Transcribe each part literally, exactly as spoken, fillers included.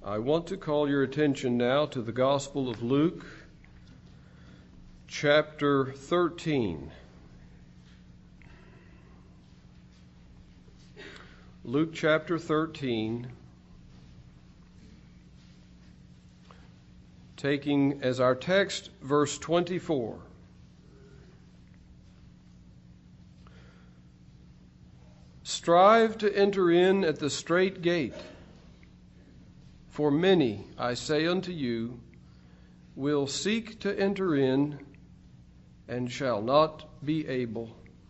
I want to call your attention now to the Gospel of Luke, chapter thirteen. Luke chapter thirteen, taking as our text verse twenty-four. Strive to enter in at the strait gate, for many, I say unto you, will seek to enter in and shall not be able.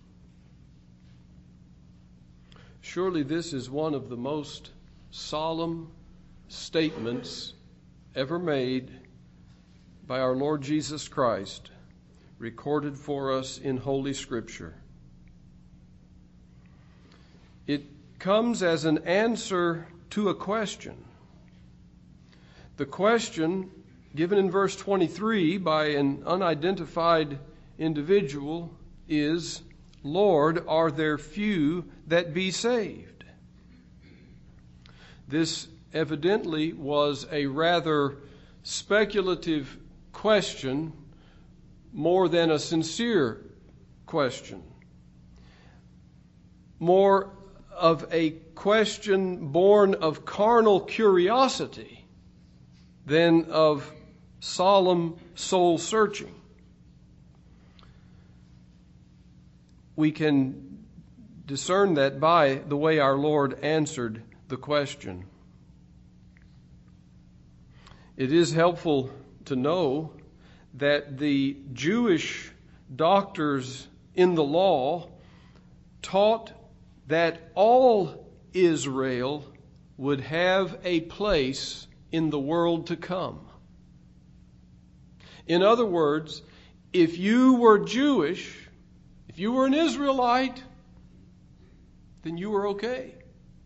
Surely this is one of the most solemn statements ever made by our Lord Jesus Christ, recorded for us in Holy Scripture. It comes as an answer to a question. The question given in verse twenty-three by an unidentified individual is, Lord, are there few that be saved? This evidently was a rather speculative question more than a sincere question. More of a question born of carnal curiosity than of solemn soul searching. We can discern that by the way our Lord answered the question. It is helpful to know that the Jewish doctors in the law taught that all Israel would have a place in the world to come. In other words, if you were Jewish, if you were an Israelite, then you were okay.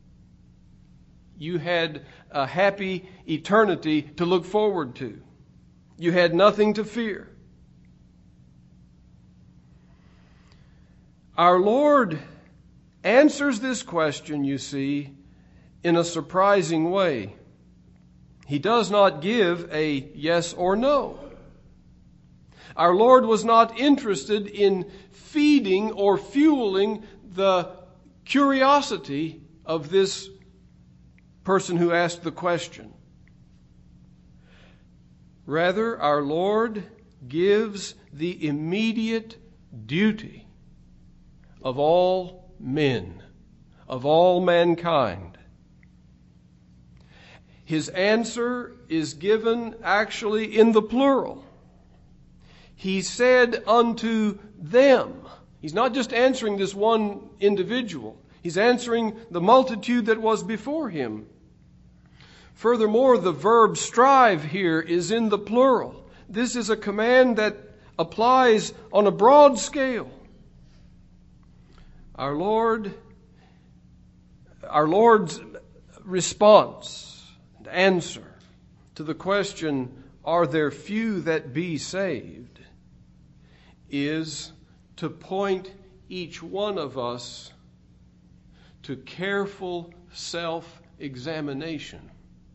You had a happy eternity to look forward to. You had nothing to fear. Our Lord answers this question, you see, in a surprising way. He does not give a yes or no. Our Lord was not interested in feeding or fueling the curiosity of this person who asked the question. Rather, our Lord gives the immediate duty of all men, of all mankind. His answer is given actually in the plural. He said unto them. He's not just answering this one individual. He's answering the multitude that was before him. Furthermore, the verb strive here is in the plural. This is a command that applies on a broad scale. Our Lord, our Lord's response, answer to the question, are there few that be saved, is to point each one of us to careful self-examination.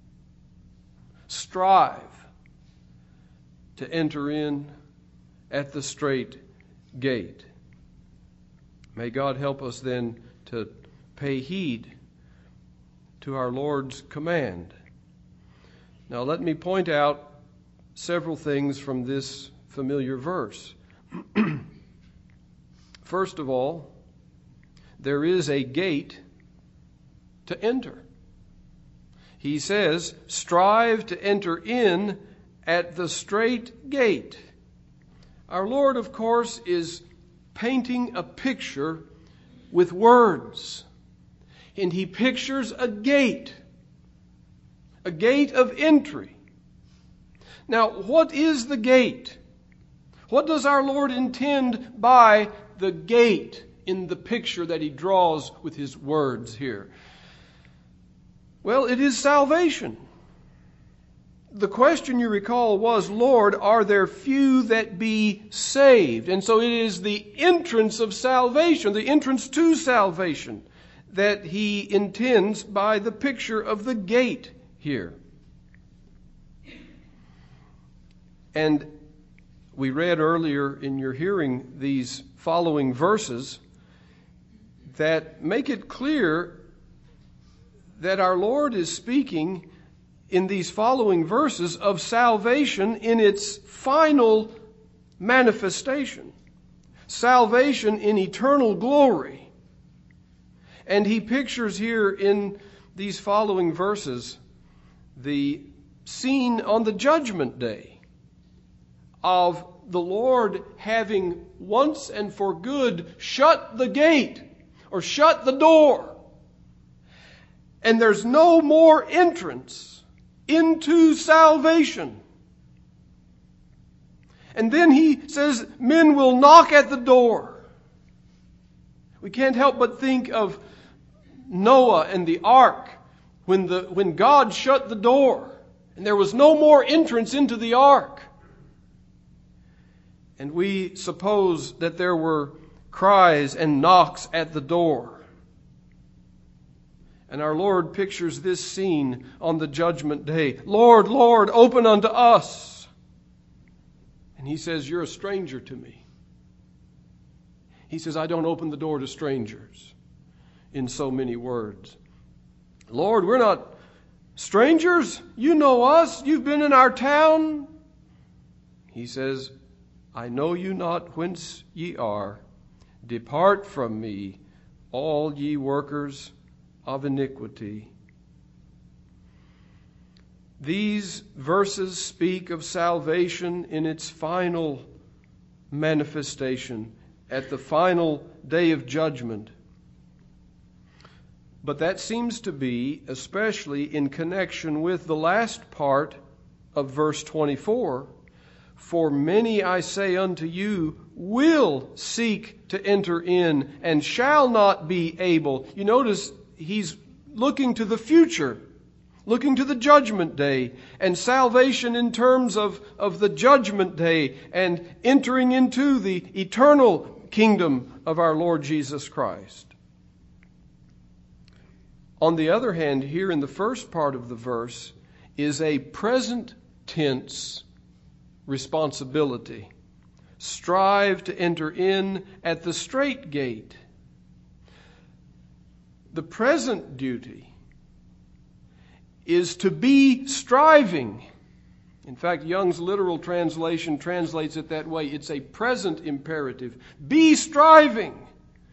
Strive to enter in at the strait gate. May God help us then to pay heed to our Lord's command. Now let me point out several things from this familiar verse. First of all, there is a gate to enter. He says, strive to enter in at the strait gate. Our Lord, of course, is painting a picture with words. And he pictures a gate. A gate of entry. Now, what is the gate? What does our Lord intend by the gate in the picture that he draws with his words here? Well, it is salvation. The question, you recall, was, Lord, are there few that be saved? And so it is the entrance of salvation, the entrance to salvation, that he intends by the picture of the gate here. And we read earlier in your hearing these following verses that make it clear that our Lord is speaking in these following verses of salvation in its final manifestation. Salvation in eternal glory. And he pictures here in these following verses the scene on the judgment day of the Lord having once and for good shut the gate or shut the door. And there's no more entrance into salvation. And then he says men will knock at the door. We can't help but think of Noah and the ark when the when God shut the door and there was no more entrance into the ark. And we suppose that there were cries and knocks at the door. And our Lord pictures this scene on the judgment day. Lord, Lord, open unto us. And he says, you're a stranger to me. He says, I don't open the door to strangers, in so many words. Lord, we're not strangers. You know us. You've been in our town. He says, I know you not whence ye are. Depart from me, all ye workers of iniquity. These verses speak of salvation in its final manifestation at the final day of judgment. But that seems to be especially in connection with the last part of verse twenty-four. For many, I say unto you, will seek to enter in and shall not be able. You notice he's looking to the future, looking to the judgment day and salvation in terms of, of the judgment day and entering into the eternal kingdom of our Lord Jesus Christ. On the other hand, here in the first part of the verse is a present tense responsibility. Strive to enter in at the strait gate. The present duty is to be striving. In fact, Young's literal translation translates it that way. It's a present imperative. Be striving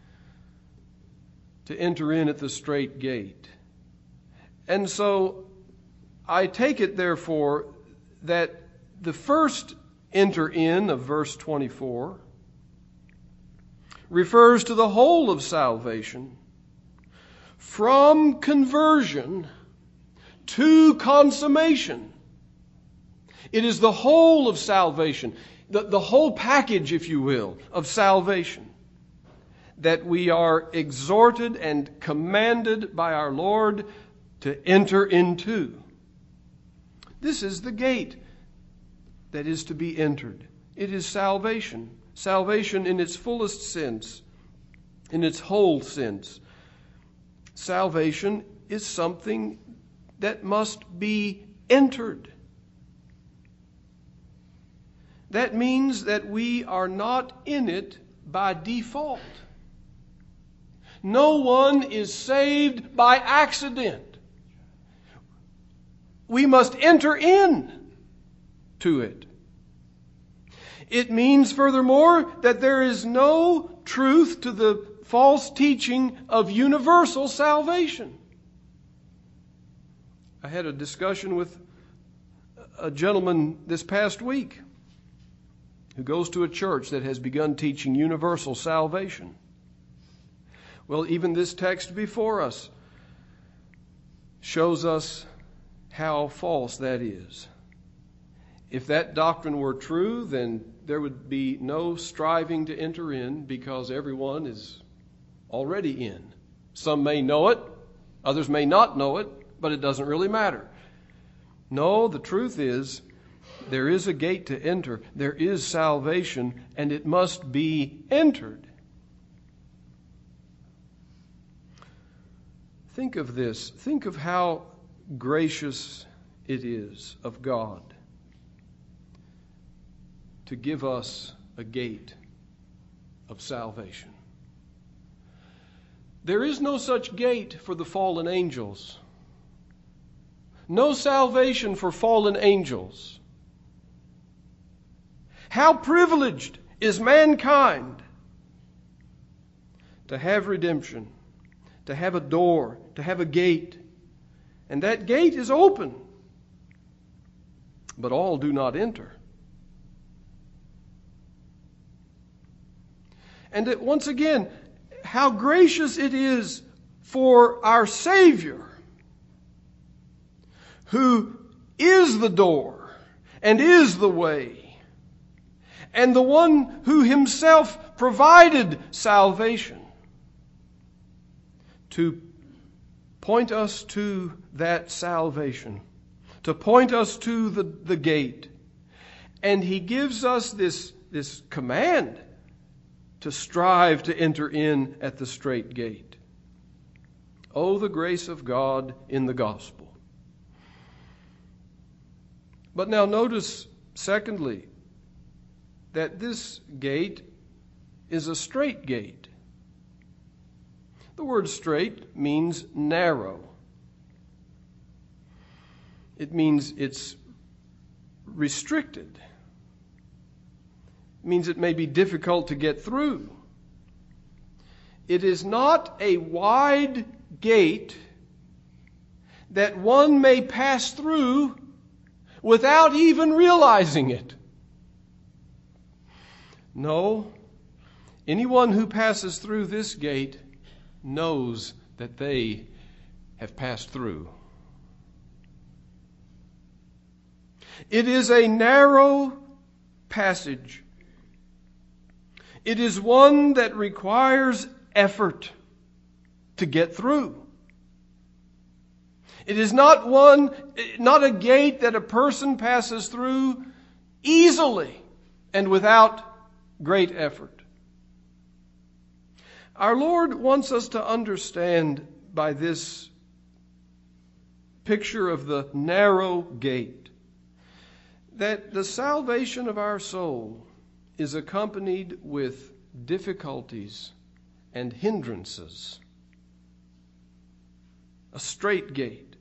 to enter in at the strait gate. And so I take it, therefore, that the first enter in of verse twenty-four refers to the whole of salvation from conversion to consummation. It is the whole of salvation, the, the whole package, if you will, of salvation that we are exhorted and commanded by our Lord to enter into. This is the gate that is to be entered. It is salvation. Salvation in its fullest sense, in its whole sense. Salvation is something that must be entered. That means that we are not in it by default. No one is saved by accident. We must enter in to it. It means, furthermore, that there is no truth to the false teaching of universal salvation. I had a discussion with a gentleman this past week who goes to a church that has begun teaching universal salvation. Well, even this text before us shows us how false that is. If that doctrine were true, then there would be no striving to enter in because everyone is already in. Some may know it, others may not know it, but it doesn't really matter. No, the truth is there is a gate to enter. There is salvation, and it must be entered. Think of this. Think of how gracious it is of God to give us a gate of salvation. There is no such gate for the fallen angels. No salvation for fallen angels. How privileged is mankind to have redemption, to have a door, to have a gate. And that gate is open, but all do not enter. And it, once again, how gracious it is for our Savior, who is the door and is the way, and the one who himself provided salvation, to point us to that salvation, to point us to the, the gate. And he gives us this, this command to strive to enter in at the strait gate. Oh, the grace of God in the gospel. But now notice, secondly, that this gate is a strait gate. The word strait means narrow. It means it's restricted. It means it may be difficult to get through. It is not a wide gate that one may pass through without even realizing it. No, anyone who passes through this gate knows that they have passed through. It is a narrow passage. It is one that requires effort to get through. It is not one, not a gate that a person passes through easily and without great effort. Our Lord wants us to understand by this picture of the narrow gate that the salvation of our soul is accompanied with difficulties and hindrances. A strait gate.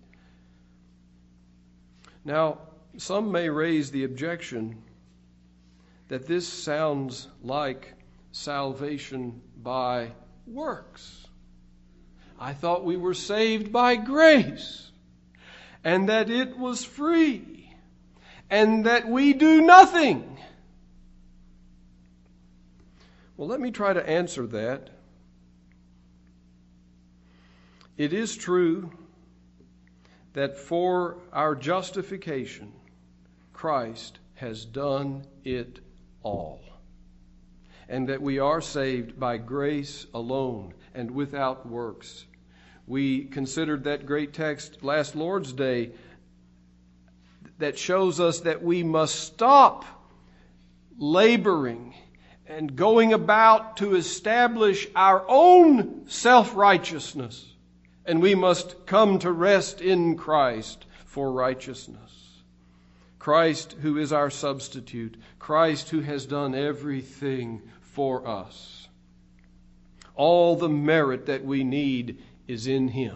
Now, some may raise the objection that this sounds like salvation by works. I thought we were saved by grace, and that it was free, and that we do nothing. Well, let me try to answer that. It is true that for our justification, Christ has done it all, and that we are saved by grace alone and without works. We considered that great text last Lord's Day that shows us that we must stop laboring and going about to establish our own self-righteousness, and we must come to rest in Christ for righteousness. Christ who is our substitute. Christ who has done everything for us. All the merit that we need is in Him.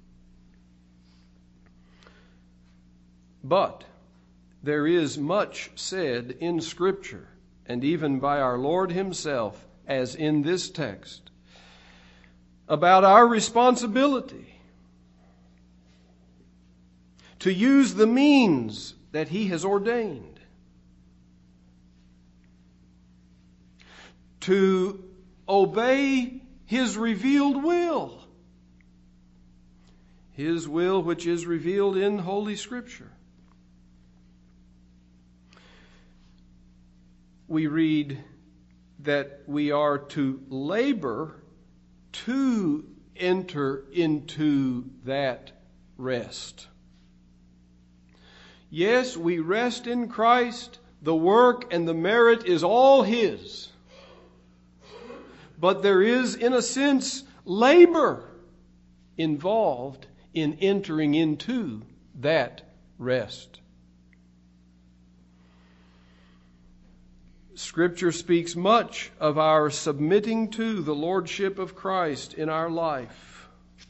But there is much said in Scripture, and even by our Lord Himself, as in this text, about our responsibility to use the means that He has ordained, to obey His revealed will, His will which is revealed in Holy Scripture. We read that we are to labor to enter into that rest. Yes, we rest in Christ. The work and the merit is all His. But there is, in a sense, labor involved in entering into that rest. Scripture speaks much of our submitting to the Lordship of Christ in our life.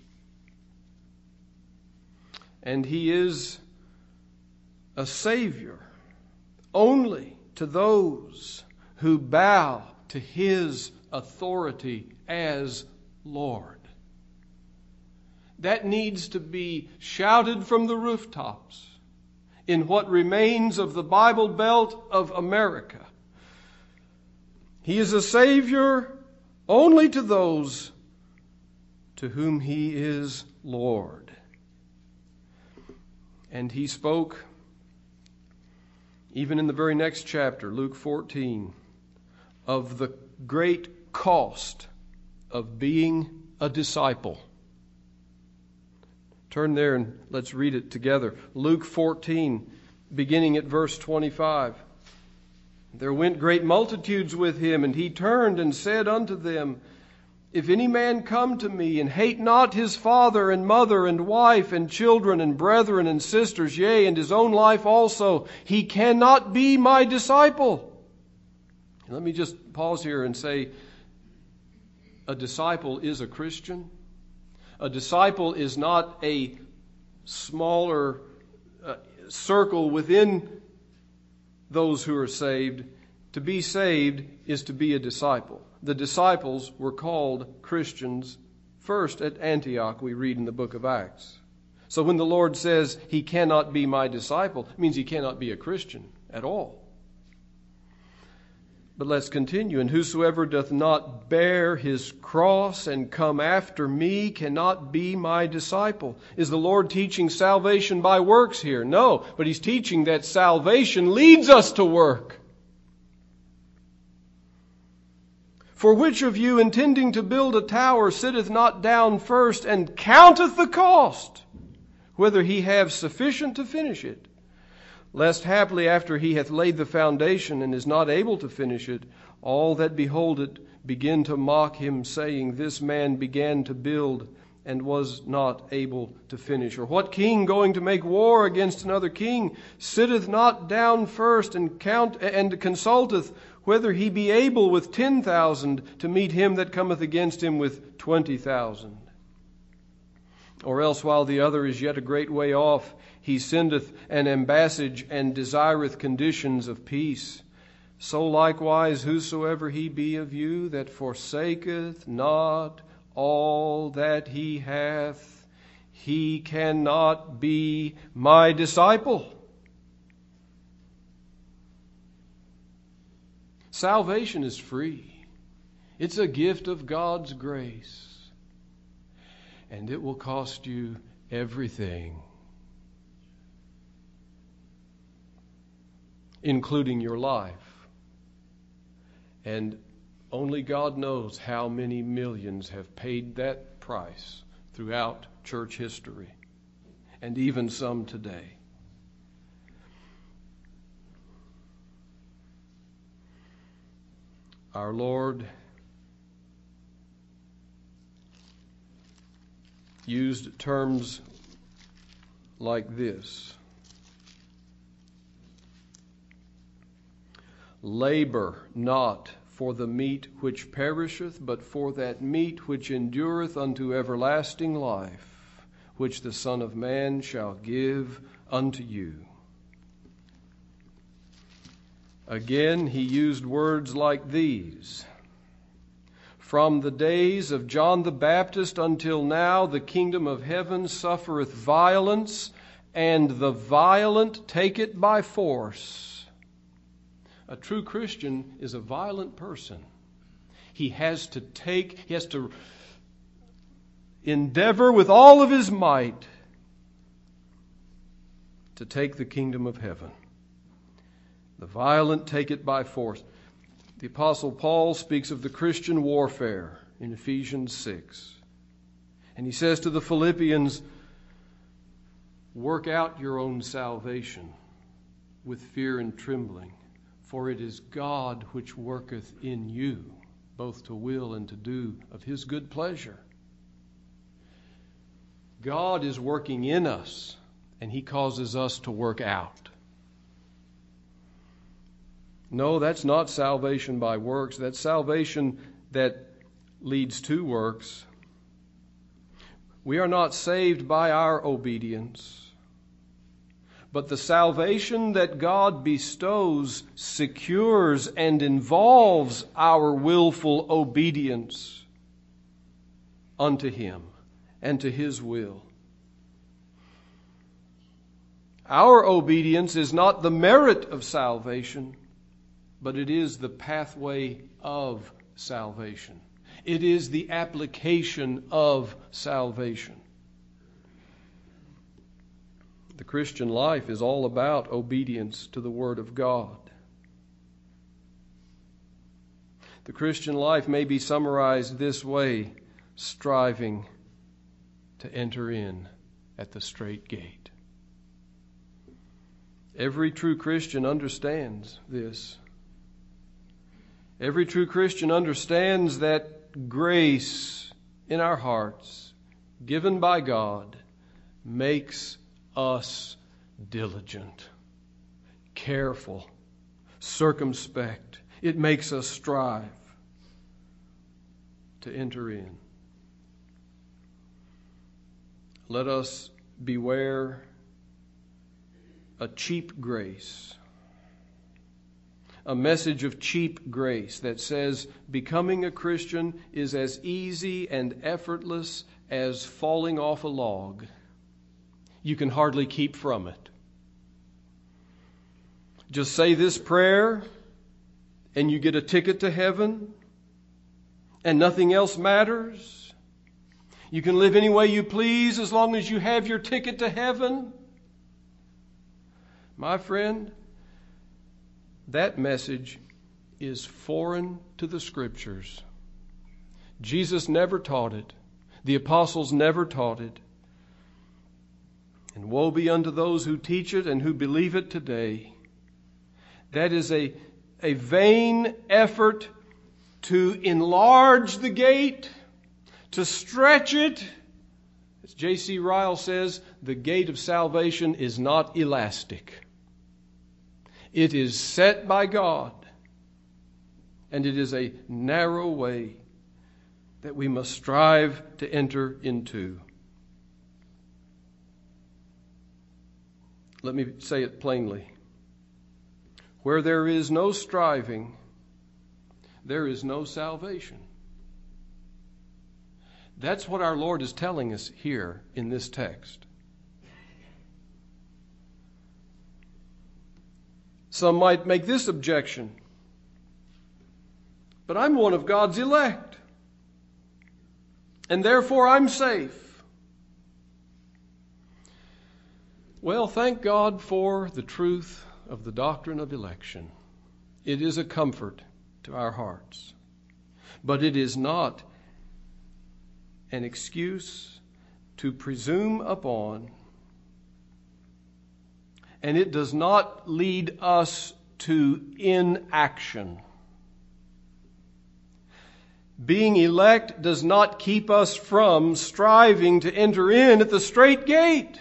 And He is a Savior only to those who bow to His authority as Lord. That needs to be shouted from the rooftops in what remains of the Bible Belt of America. He is a Savior only to those to whom He is Lord. And He spoke, even in the very next chapter, Luke fourteen, of the great cost of being a disciple. Turn there and let's read it together. Luke fourteen, beginning at verse twenty-five. There went great multitudes with Him, and He turned and said unto them, If any man come to me, and hate not his father and mother and wife and children and brethren and sisters, yea, and his own life also, he cannot be my disciple. Let me just pause here and say, a disciple is a Christian. A disciple is not a smaller uh, circle within those who are saved. To be saved is to be a disciple. The disciples were called Christians first at Antioch, we read in the book of Acts. So when the Lord says He cannot be my disciple, it means He cannot be a Christian at all. But let's continue. And whosoever doth not bear his cross and come after me cannot be my disciple. Is the Lord teaching salvation by works here? No, but He's teaching that salvation leads us to work. For which of you, intending to build a tower, sitteth not down first and counteth the cost, whether he have sufficient to finish it? Lest haply after he hath laid the foundation and is not able to finish it, all that behold it begin to mock him, saying, This man began to build and was not able to finish. Or what king going to make war against another king sitteth not down first and count and consulteth whether he be able with ten thousand to meet him that cometh against him with twenty thousand? Or else while the other is yet a great way off, he sendeth an ambassage and desireth conditions of peace. So likewise whosoever he be of you that forsaketh not all that he hath, he cannot be my disciple. Salvation is free. It's a gift of God's grace. And it will cost you everything, including your life. And only God knows how many millions have paid that price throughout church history, and even some today. Our Lord used terms like this: labor not for the meat which perisheth, but for that meat which endureth unto everlasting life, which the Son of Man shall give unto you. Again, he used words like these: From the days of John the Baptist until now, the kingdom of heaven suffereth violence, and the violent take it by force. A true Christian is a violent person. He has to take, he has to endeavor with all of his might to take the kingdom of heaven. The violent take it by force. The Apostle Paul speaks of the Christian warfare in Ephesians six. And he says to the Philippians, work out your own salvation with fear and trembling, for it is God which worketh in you, both to will and to do of His good pleasure. God is working in us, and He causes us to work out. No, that's not salvation by works. That's salvation that leads to works. We are not saved by our obedience. But the salvation that God bestows secures and involves our willful obedience unto Him and to His will. Our obedience is not the merit of salvation, but it is the pathway of salvation. It is the application of salvation. The Christian life is all about obedience to the Word of God. The Christian life may be summarized this way: striving to enter in at the strait gate. Every true Christian understands this. Every true Christian understands that grace in our hearts, given by God, makes us diligent, careful, circumspect. It makes us strive to enter in. Let us beware a cheap grace, a message of cheap grace that says becoming a Christian is as easy and effortless as falling off a log. You can hardly keep from it. Just say this prayer and you get a ticket to heaven and nothing else matters. You can live any way you please as long as you have your ticket to heaven. My friend, that message is foreign to the Scriptures. Jesus never taught it. The apostles never taught it. And woe be unto those who teach it and who believe it today. That is a, a vain effort to enlarge the gate, to stretch it. As J C Ryle says, the gate of salvation is not elastic. It is set by God, and it is a narrow way that we must strive to enter into. Let me say it plainly. Where there is no striving, there is no salvation. That's what our Lord is telling us here in this text. Some might make this objection: but I'm one of God's elect, and therefore I'm safe. Well, thank God for the truth of the doctrine of election. It is a comfort to our hearts. But it is not an excuse to presume upon, and it does not lead us to inaction. Being elect does not keep us from striving to enter in at the strait gate.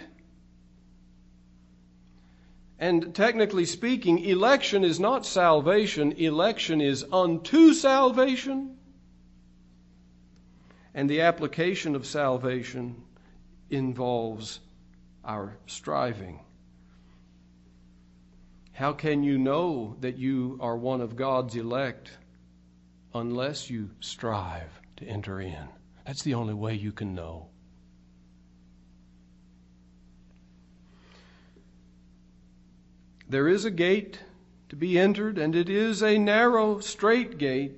And technically speaking, election is not salvation. Election is unto salvation. And the application of salvation involves our striving. How can you know that you are one of God's elect unless you strive to enter in? That's the only way you can know. There is a gate to be entered, and it is a narrow, straight gate.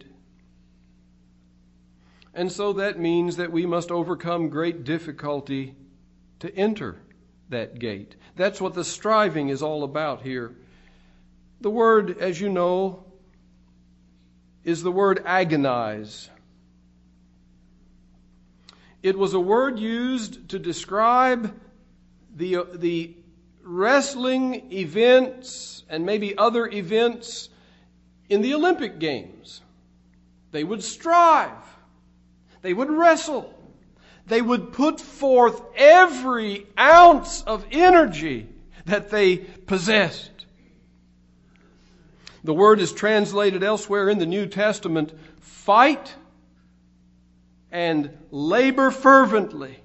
And so that means that we must overcome great difficulty to enter that gate. That's what the striving is all about here. The word, as you know, is the word agonize. It was a word used to describe the, the wrestling events and maybe other events in the Olympic Games. They would strive. They would wrestle. They would put forth every ounce of energy that they possessed. The word is translated elsewhere in the New Testament, fight and labor fervently.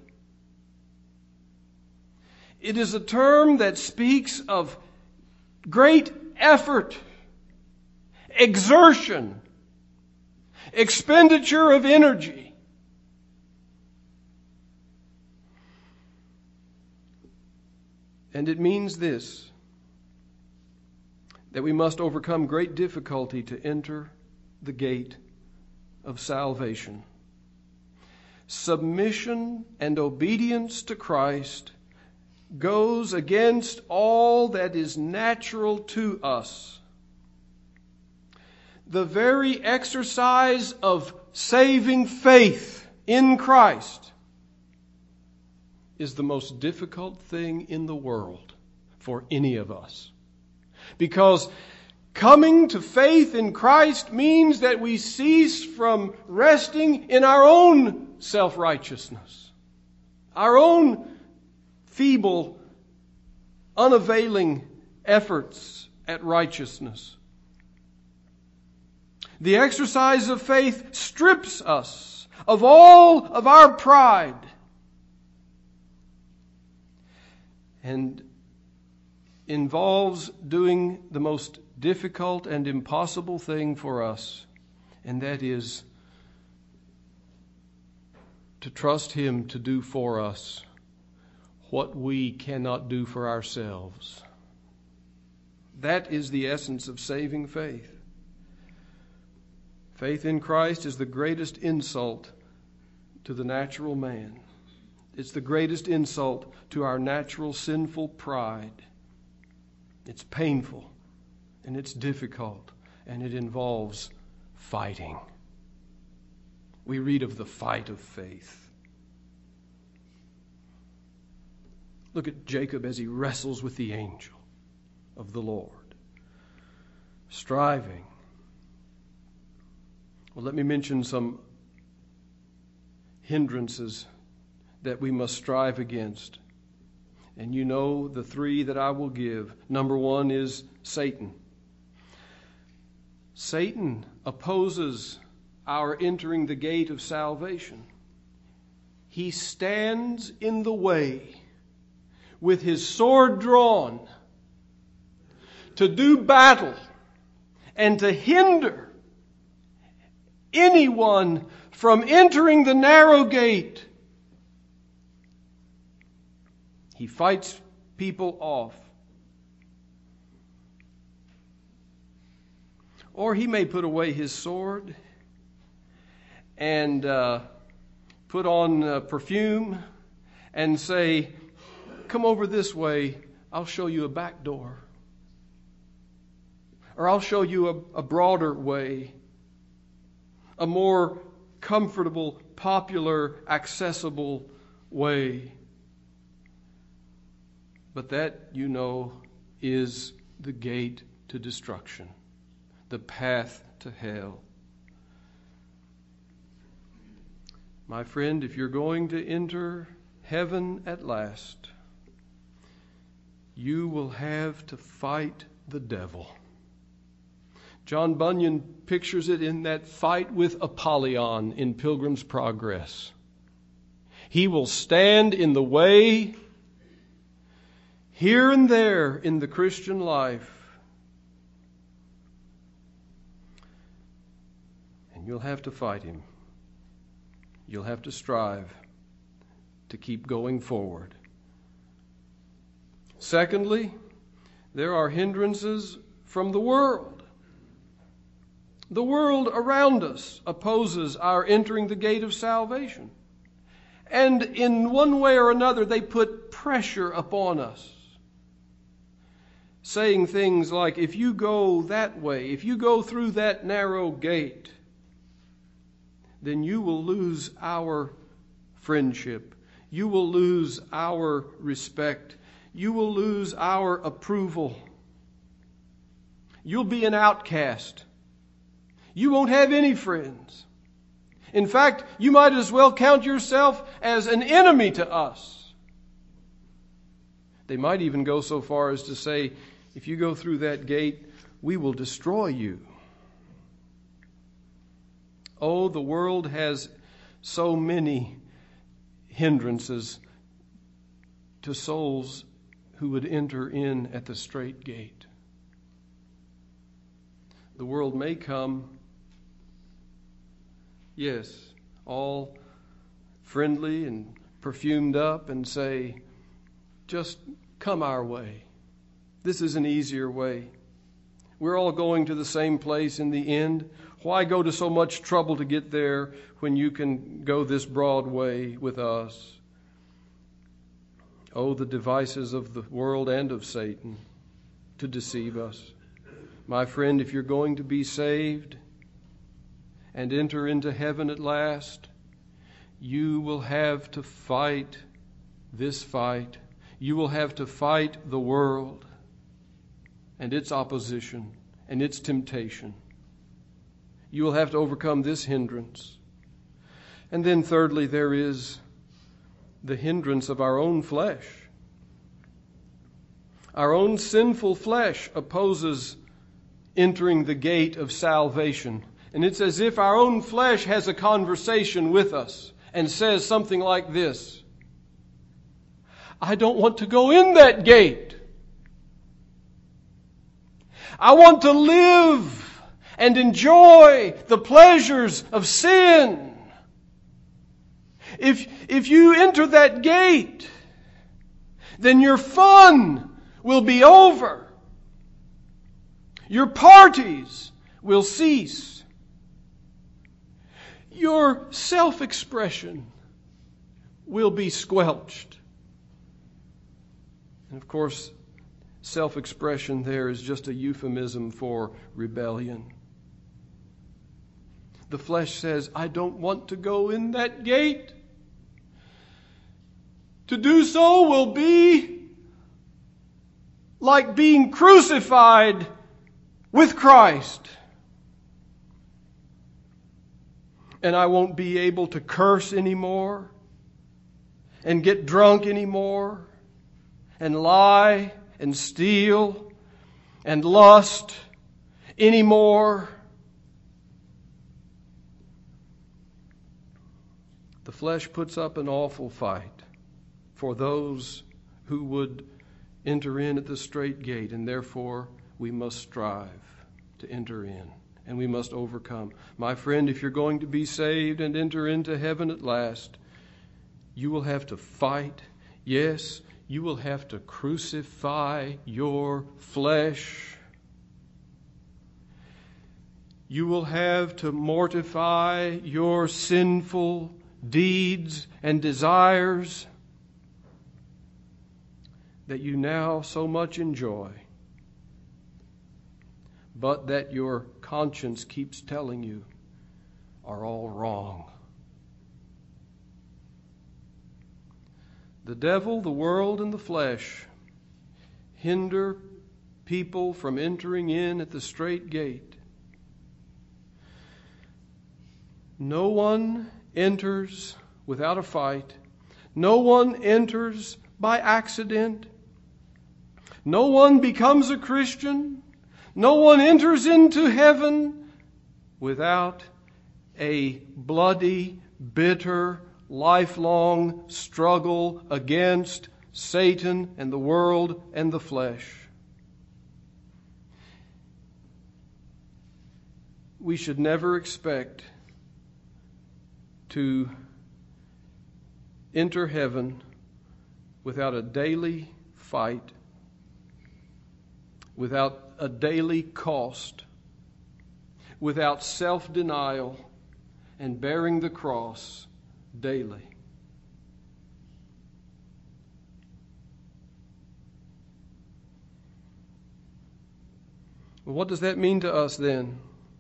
It is a term that speaks of great effort, exertion, expenditure of energy. And it means this, that we must overcome great difficulty to enter the gate of salvation. Submission and obedience to Christ goes against all that is natural to us. The very exercise of saving faith in Christ is the most difficult thing in the world for any of us. Because coming to faith in Christ means that we cease from resting in our own self-righteousness, our own feeble, unavailing efforts at righteousness. The exercise of faith strips us of all of our pride and involves doing the most difficult and impossible thing for us, and that is to trust Him to do for us what we cannot do for ourselves. That is the essence of saving faith. Faith in Christ is the greatest insult to the natural man. It's the greatest insult to our natural sinful pride. It's painful, and it's difficult, and it involves fighting. We read of the fight of faith. Look at Jacob as he wrestles with the angel of the Lord, striving. Well, let me mention some hindrances that we must strive against. And you know the three that I will give. Number one is Satan. Satan opposes our entering the gate of salvation. He stands in the way with his sword drawn to do battle and to hinder anyone from entering the narrow gate. He fights people off. Or he may put away his sword and uh, put on uh, perfume and say, "Come over this way, I'll show you a back door. Or I'll show you a, a broader way, a more comfortable, popular, accessible way." But that, you know, is the gate to destruction, the path to hell. My friend, if you're going to enter heaven at last, you will have to fight the devil. John Bunyan pictures it in that fight with Apollyon in Pilgrim's Progress. He will stand in the way here and there in the Christian life. And you'll have to fight him. You'll have to strive to keep going forward. Secondly, there are hindrances from the world. The world around us opposes our entering the gate of salvation. And in one way or another, they put pressure upon us, saying things like, if you go that way, if you go through that narrow gate, then you will lose our friendship. You will lose our respect. You will lose our approval. You'll be an outcast. You won't have any friends. In fact, you might as well count yourself as an enemy to us. They might even go so far as to say, if you go through that gate, we will destroy you. Oh, the world has so many hindrances to souls who would enter in at the strait gate. The world may come, yes, all friendly and perfumed up and say, just come our way. This is an easier way. We're all going to the same place in the end. Why go to so much trouble to get there when you can go this broad way with us? Oh, the devices of the world and of Satan to deceive us. My friend, if you're going to be saved and enter into heaven at last, you will have to fight this fight. You will have to fight the world and its opposition and its temptation. You will have to overcome this hindrance. And then thirdly, there is the hindrance of our own flesh. Our own sinful flesh opposes entering the gate of salvation. And it's as if our own flesh has a conversation with us and says something like this: I don't want to go in that gate. I want to live and enjoy the pleasures of sin. If, if you enter that gate, then your fun will be over. Your parties will cease. Your self-expression will be squelched. And of course, self-expression there is just a euphemism for rebellion. The flesh says, I don't want to go in that gate. To do so will be like being crucified with Christ. And I won't be able to curse anymore and get drunk anymore and lie and steal and lust anymore. The flesh puts up an awful fight for those who would enter in at the strait gate, and therefore we must strive to enter in, and we must overcome. My friend, if you're going to be saved and enter into heaven at last, you will have to fight. Yes, you will have to crucify your flesh. You will have to mortify your sinful deeds and desires that you now so much enjoy, but that your conscience keeps telling you are all wrong. The devil, the world, and the flesh hinder people from entering in at the strait gate. No one enters without a fight. No one enters by accident. No one becomes a Christian. No one enters into heaven without a bloody, bitter, lifelong struggle against Satan and the world and the flesh. We should never expect to enter heaven without a daily fight, without a daily cost, without self-denial and bearing the cross daily. Well, what does that mean to us then?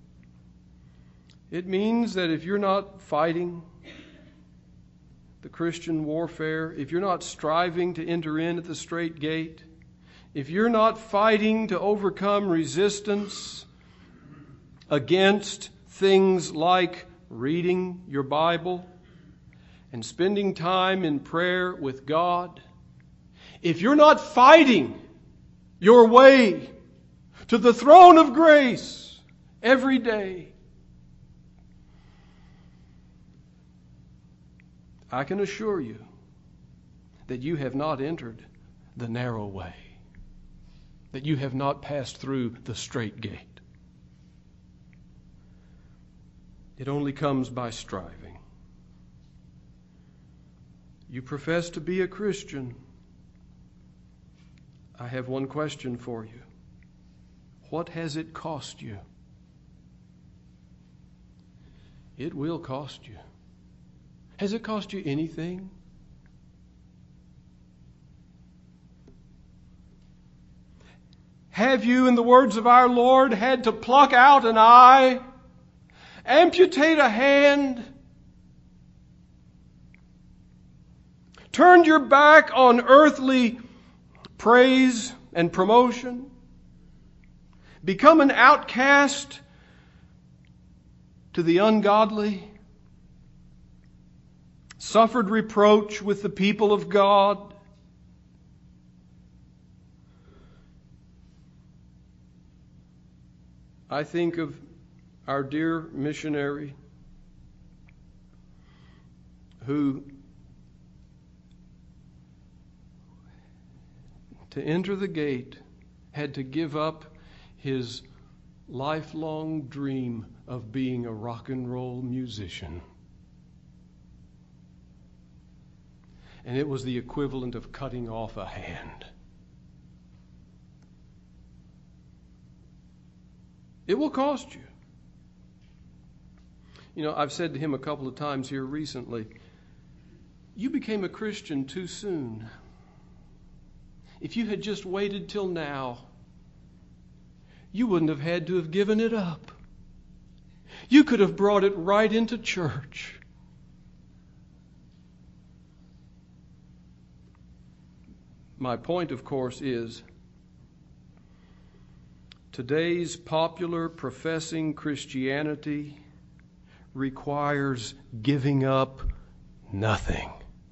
It means that if you're not fighting the Christian warfare, if you're not striving to enter in at the strait gate, if you're not fighting to overcome resistance against things like reading your Bible and spending time in prayer with God, if you're not fighting your way to the throne of grace every day. I can assure you that you have not entered the narrow way, that you have not passed through the straight gate. It only comes by striving. You profess to be a Christian. I have one question for you. What has it cost you? It will cost you. Has it cost you anything? Have you, in the words of our Lord, had to pluck out an eye, amputate a hand, turned your back on earthly praise and promotion, become an outcast to the ungodly, suffered reproach with the people of God? I think of our dear missionary who, to enter the gate, had to give up his lifelong dream of being a rock and roll musician. And it was the equivalent of cutting off a hand. It will cost you. You know, I've said to him a couple of times here recently, you became a Christian too soon. If you had just waited till now, you wouldn't have had to have given it up. You could have brought it right into church. My point, of course, is today's popular professing Christianity requires giving up nothing.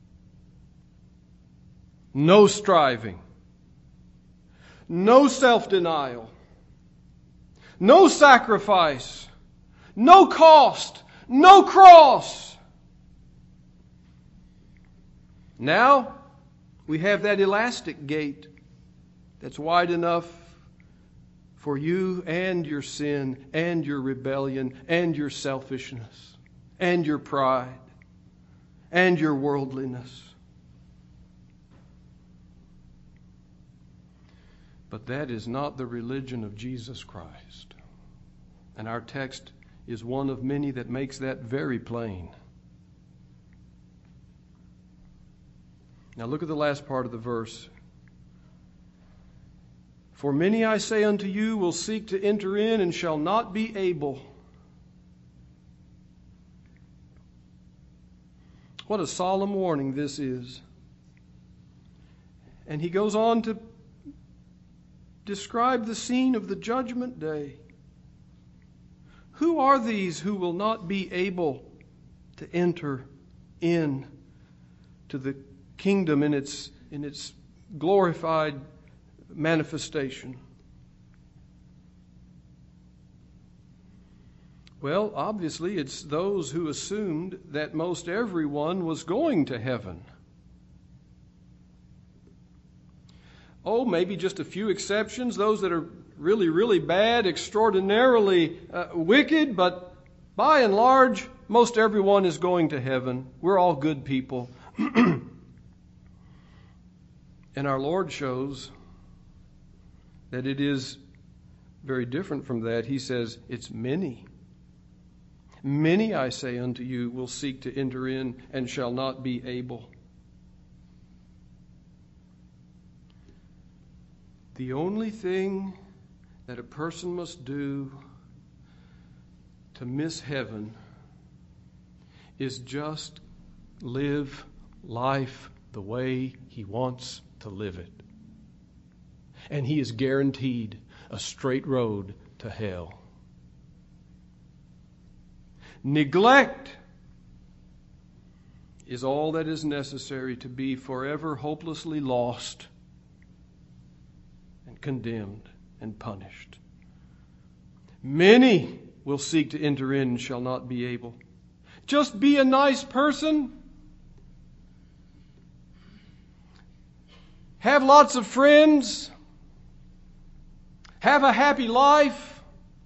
No striving. No self-denial. No sacrifice. No cost. No cross. Now, we have that elastic gate that's wide enough for you and your sin and your rebellion and your selfishness and your pride and your worldliness. But that is not the religion of Jesus Christ. And our text is one of many that makes that very plain. Now look at the last part of the verse. For many, I say unto you, will seek to enter in and shall not be able. What a solemn warning this is. And he goes on to describe the scene of the judgment day. Who are these who will not be able to enter in to the kingdom in its in its glorified manifestation? Well, obviously it's those who assumed that most everyone was going to heaven. Oh, maybe just a few exceptions, those that are really, really bad, extraordinarily uh, wicked, but by and large, most everyone is going to heaven. We're all good people. And our Lord shows that it is very different from that. He says, it's many. Many, I say unto you, will seek to enter in and shall not be able. The only thing that a person must do to miss heaven is just live life the way he wants to live it. And he is guaranteed a straight road to hell. Neglect is all that is necessary to be forever hopelessly lost and condemned and punished. Many will seek to enter in and shall not be able. Just be a nice person. Have lots of friends. Have a happy life.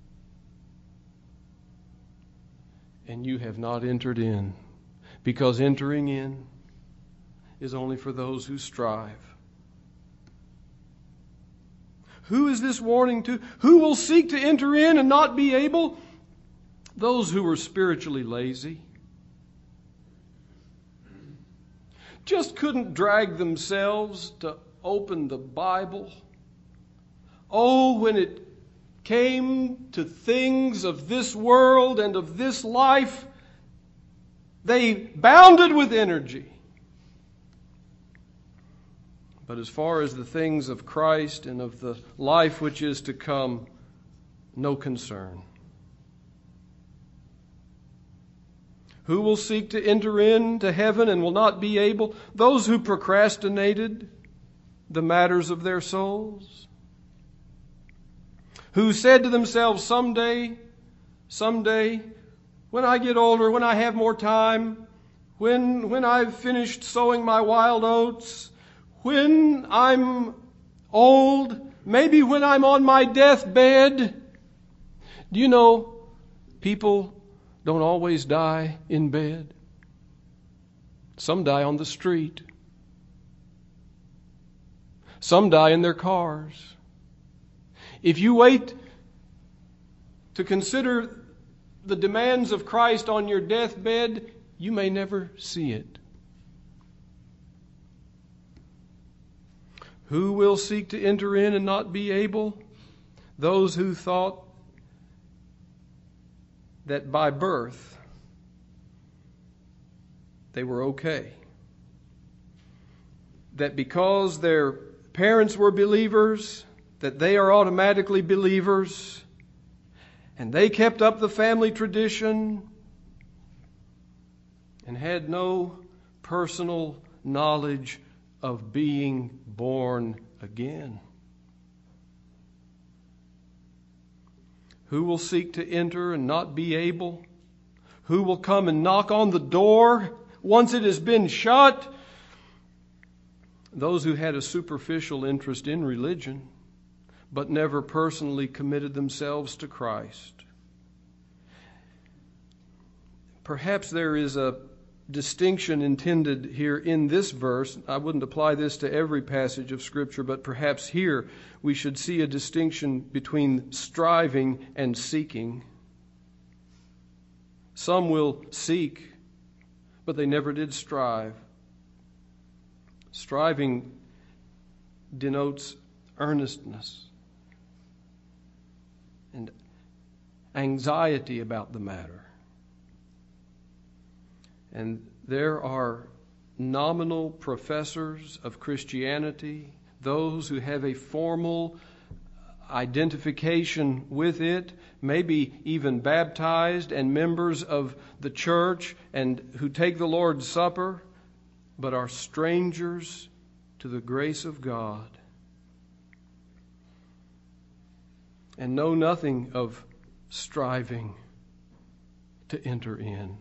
And you have not entered in, because entering in is only for those who strive. Who is this warning to? Who will seek to enter in and not be able? Those who are spiritually lazy. Just couldn't drag themselves to open the Bible. Oh, when it came to things of this world and of this life, they bounded with energy. But as far as the things of Christ and of the life which is to come, no concern. Who will seek to enter into heaven and will not be able? Those who procrastinated the matters of their souls. Who said to themselves, someday, someday, when I get older, when I have more time, when, when I've finished sowing my wild oats, when I'm old, maybe when I'm on my deathbed. Do you know people don't always die in bed? Some die on the street. Some die in their cars. If you wait to consider the demands of Christ on your deathbed, you may never see it. Who will seek to enter in and not be able? Those who thought that by birth they were okay. That because their parents were believers, that they are automatically believers, and they kept up the family tradition and had no personal knowledge of being born again. Who will seek to enter and not be able? Who will come and knock on the door once it has been shut? Those who had a superficial interest in religion, but never personally committed themselves to Christ. Perhaps there is a distinction intended here in this verse. I wouldn't apply this to every passage of Scripture, but perhaps here we should see a distinction between striving and seeking. Some will seek, but they never did strive. Striving denotes earnestness and anxiety about the matter. And there are nominal professors of Christianity, those who have a formal identification with it, maybe even baptized and members of the church and who take the Lord's Supper, but are strangers to the grace of God and know nothing of striving to enter in.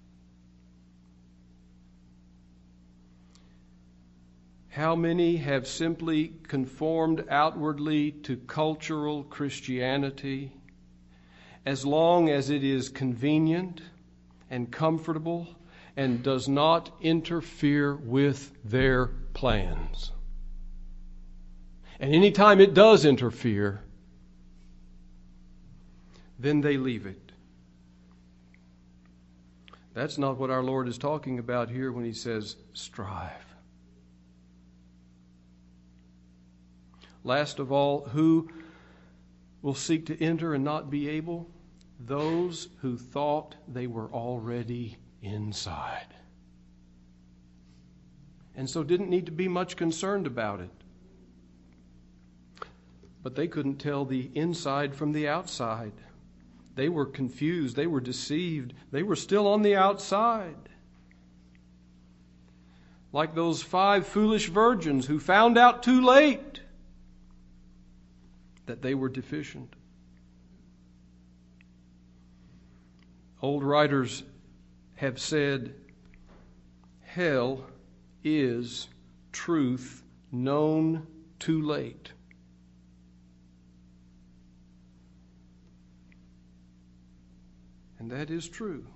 How many have simply conformed outwardly to cultural Christianity as long as it is convenient and comfortable and does not interfere with their plans? And any time it does interfere, then they leave it. That's not what our Lord is talking about here when He says, strive. Last of all, who will seek to enter and not be able? Those who thought they were already inside, and so didn't need to be much concerned about it. But they couldn't tell the inside from the outside. They were confused. They were deceived. They were still on the outside. Like those five foolish virgins who found out too late that they were deficient. Old writers have said, hell is truth known too late. And that is true.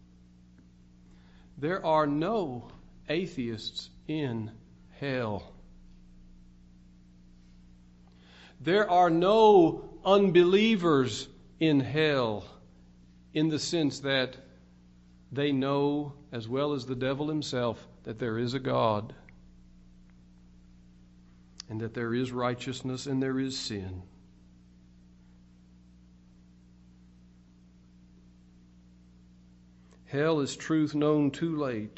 There are no atheists in hell. There are no unbelievers in hell, in the sense that they know, as well as the devil himself, that there is a God, and that there is righteousness and there is sin. Hell is truth known too late.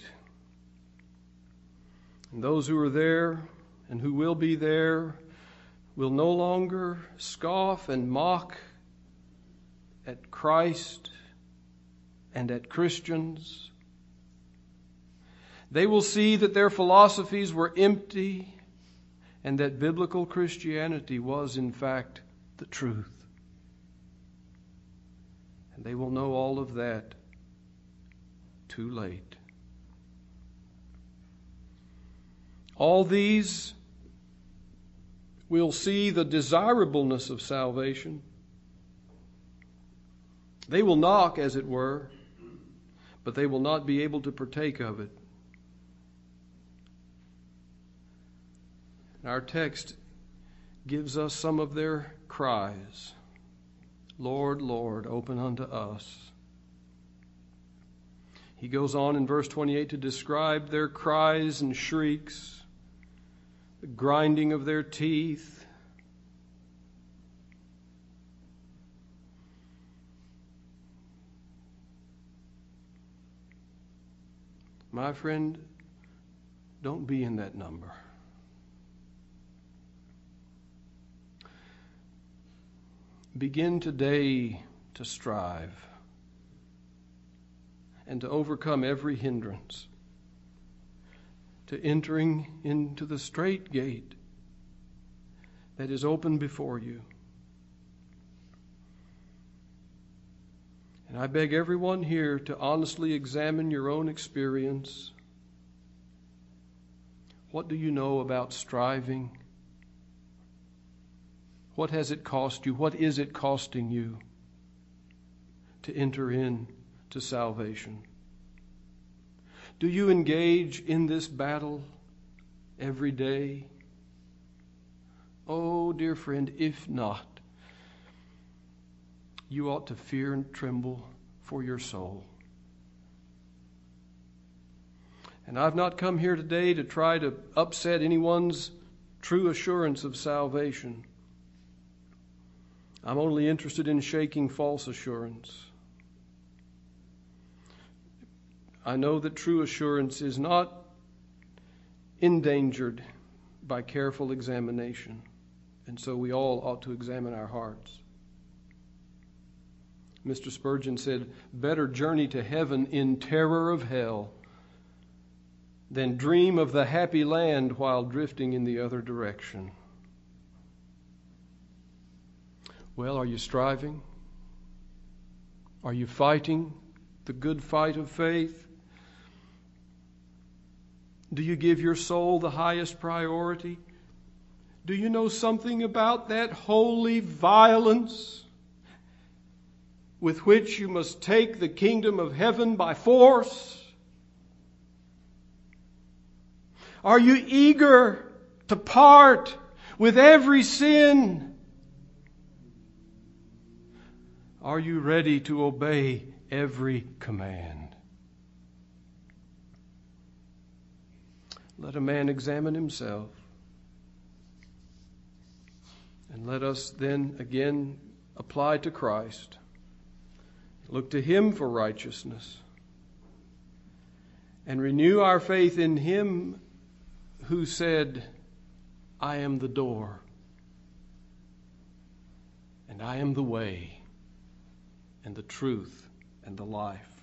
And those who are there and who will be there will no longer scoff and mock at Christ and at Christians. They will see that their philosophies were empty and that biblical Christianity was, in fact, the truth. And they will know all of that too late. All these will see the desirableness of salvation. They will knock, as it were, but they will not be able to partake of it. Our text gives us some of their cries. Lord, Lord, open unto us. He goes on in verse twenty-eight to describe their cries and shrieks, the grinding of their teeth. My friend, don't be in that number. Begin today to strive and to overcome every hindrance, to entering into the straight gate that is open before you. And I beg everyone here to honestly examine your own experience. What do you know about striving? What has it cost you? What is it costing you to enter in to salvation? Do you engage in this battle every day? Oh, dear friend, if not, you ought to fear and tremble for your soul. And I've not come here today to try to upset anyone's true assurance of salvation. I'm only interested in shaking false assurance. I know that true assurance is not endangered by careful examination, and so we all ought to examine our hearts. Mister Spurgeon said, "Better journey to heaven in terror of hell than dream of the happy land while drifting in the other direction." Well, are you striving? Are you fighting the good fight of faith? Do you give your soul the highest priority? Do you know something about that holy violence with which you must take the kingdom of heaven by force? Are you eager to part with every sin? Are you ready to obey every command? Let a man examine himself. And let us then again apply to Christ. Look to Him for righteousness. And renew our faith in Him who said, "I am the door, and I am the way, and the truth, and the life."